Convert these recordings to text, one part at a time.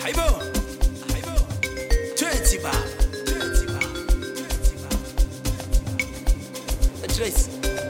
Hayibo 20 ba Trace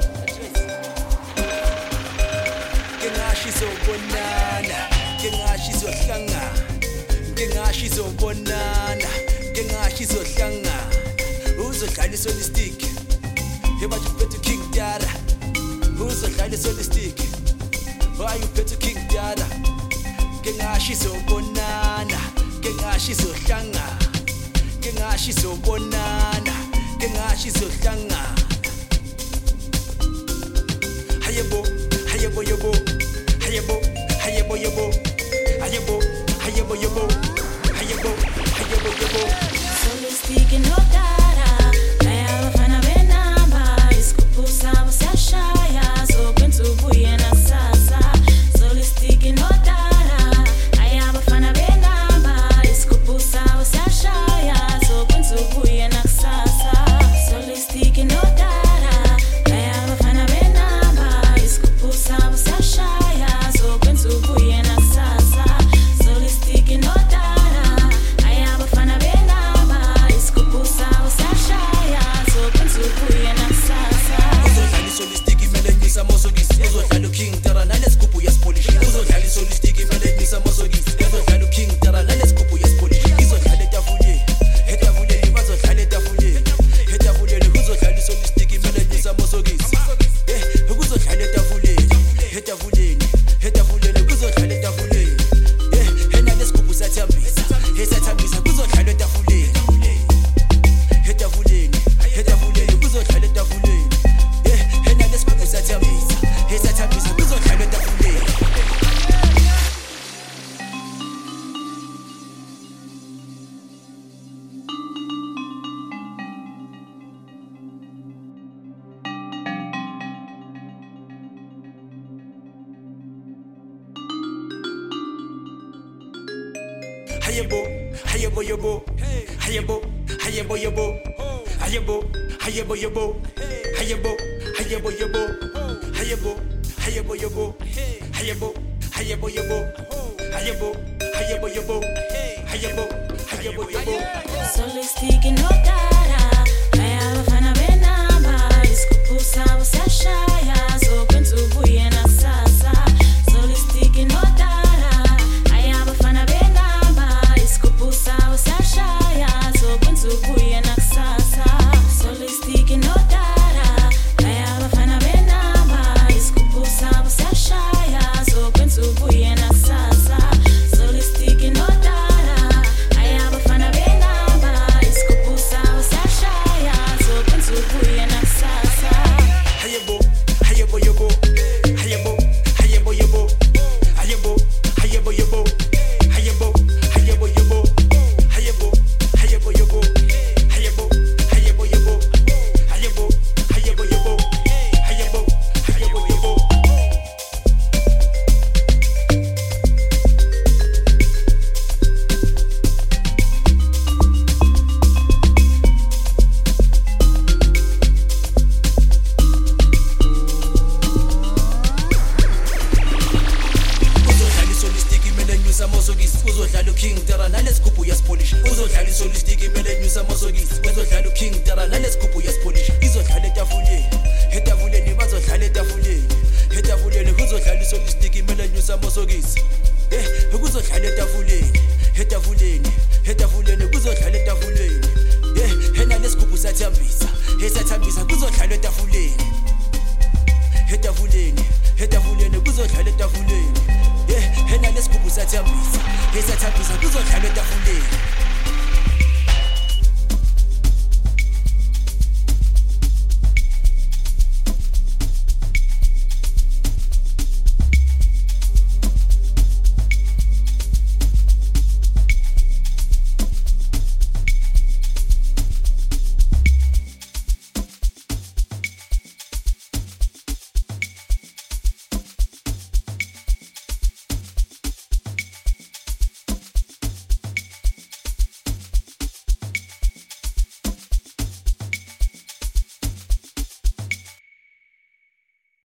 Kengashiso bonana Kengashiso hlanga Kengashiso bonana Kengashiso hlanga Uzodlala solistic Heba you King Dada Uzodlala solistic Why you better King Dada Kengashiso bonana Kengashiso hlanga Kengashiso bonana Kengashiso hlanga Hayebo, hayebo yobo, hayebo, hayebo yobo, hayebo, hayebo yobo, hayebo, hayebo yobo. Solistic no dara, ela fana benamba, escupusa você achaya, so quento buena sasa. Solistic no dara, ela fana benamba, escupusa você achaya, so quento buena sasa. Solistic no dara, ela fana benamba, escupusa você achaya, so quento buena sasa. Solistic no dara, ela fana benamba, escupusa você achaya, so quento buena sasa. Uzodlala solistic imele nyisa mosogisi. Uzodlala King Dara nale scoop yas polish. Uzodlala solistic imele nyisa mosogisi. Uzodlala King Dara nale scoop yas polish. Izodlala etafuleni, etafuleni bazodlala etafuleni. Etafuleni uzodlala solistic imele nyisa mosogisi. Uzodlala etafuleni, etafuleni, etafuleni uzodlala etafuleni. Nale scoop sathambisa, esathambisa uzodlala etafuleni. Etafuleni, etafuleni uzodlala etafuleni. Nale scoop sathambisa, esathambisa uzodlala etafuleni. Hayebo, hayebo yobo, hayebo, hayebo yobo, hayebo, hayebo yobo, hayebo, hayebo yobo, hayebo, hayebo yobo, hayebo, hayebo yobo, hayebo, hayebo yobo, hayebo, hayebo yobo. Solistic no dara, ela fana benamba, escupusa você achaya, so quento buena sasa. Solistic no dara, ela fana benamba, escupusa você achaya, so quento buena sasa. Solistic no dara, ela fana benamba, escupusa você achaya, so quento buena sasa. Solistic no dara, ela fana benamba, escupusa você achaya, so quento buena sasa. Hayebo, hayebo yobo, hayebo, hayebo yobo, hayebo, hayebo yobo, hayebo, hayebo yobo, hayebo, hayebo yobo, hayebo, hayebo yobo, hayebo, hayebo yobo, hayebo, hayebo yobo. Uzodlala solistic imele nyusa mosogisi. Uzodlala King Dara nale scoop yas polish. Uzodlala solistic imele nyusa mosogisi. Uzodlala King Dara nale scoop yas polish. Izodlala etafuleni, etafuleni bazodlala etafuleni. Etafuleni uzodlala solistic imele nyusa mosogisi. Uzodlala etafuleni, etafuleni, etafuleni uzodlala etafuleni. Nale scoop sathambisa, esathambisa uzodlala etafuleni. Etafuleni, etafuleni kuzodlala etafuleni. Nale scoop sathambisa, esathambisa kuzodlala etafuleni.